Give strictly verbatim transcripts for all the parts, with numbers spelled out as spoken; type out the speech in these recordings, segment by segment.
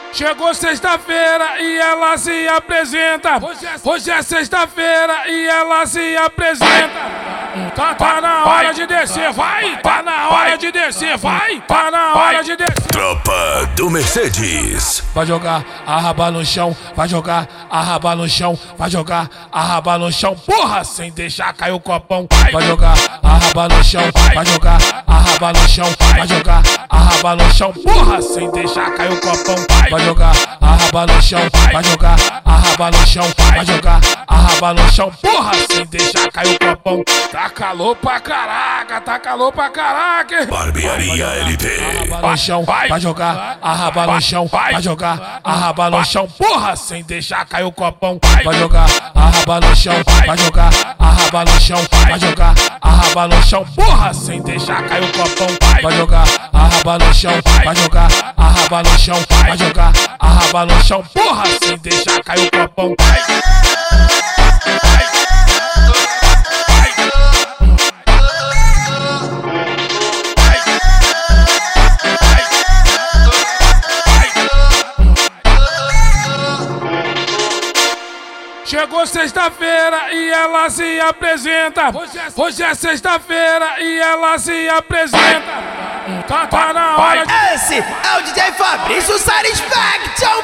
Chegou sexta-feira e ela se apresenta. Hoje é sexta-feira e ela se apresenta. Tá, tá na hora de descer, vai! Tá na hora de descer, vai! Tá na hora de descer. Tropa do Mercedes. Vai jogar a raba no chão, vai jogar a raba no chão, vai jogar a raba no chão, porra, sem deixar cair o copão. Vai jogar a raba no chão, vai jogar a raba no chão, vai jogar a raba no chão, porra, sem deixar cair o copão. Vai jogar a raba no chão, vai jogar a raba no chão, vai jogar a raba no chão, porra, sem deixar cair o copão. Tá calor pra caraca, tá calor pra caraca. Barbearia L T. No chão, vai jogar a raba no chão, vai jogar a raba no chão, porra, sem deixar cair o copão. Vai jogar a raba no chão, vai jogar a raba no chão, vai jogar a raba no chão, porra, sem deixar cair o copão. Vai jogar a raba no chão, vai jogar a raba no chão, vai jogar a raba no chão, porra, sem deixar cair o copão. Chegou sexta-feira e ela se apresenta. Hoje é sexta-feira e ela se apresenta. Tá, tá na hora de... Esse é o D J Fabrício Satisfaction.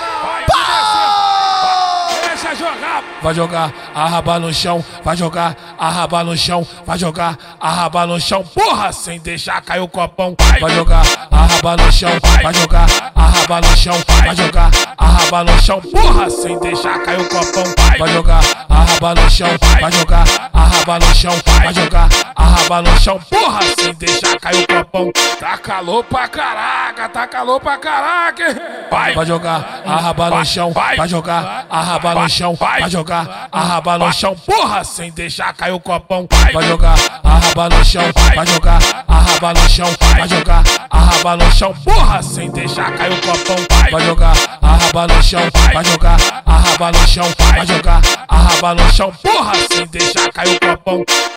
Deixa jogar. Vai jogar a raba no chão, vai jogar a raba no chão, vai jogar a raba no chão, porra, sem deixar cair o copão. Vai jogar a raba no chão, vai jogar a raba no chão, vai jogar a raba no chão, porra, sem deixar cair o copão. Vai jogar a raba no chão, vai jogar a raba no chão, vai jogar a raba no chão, porra, sem deixar cair o copão. Tá calor pra caraca, tá calor pra caraca. Vai jogar a raba no chão, vai jogar a raba no chão, vai jogar a raba no chão, porra, sem deixar cair o copão. Vai jogar a raba no chão, vai jogar a raba no chão, vai jogar a raba no chão, porra, sem deixar cair o copão. Vai jogar a raba no chão, vai jogar a raba no chão, vai jogar a raba no chão, porra, sem deixar cair o copão.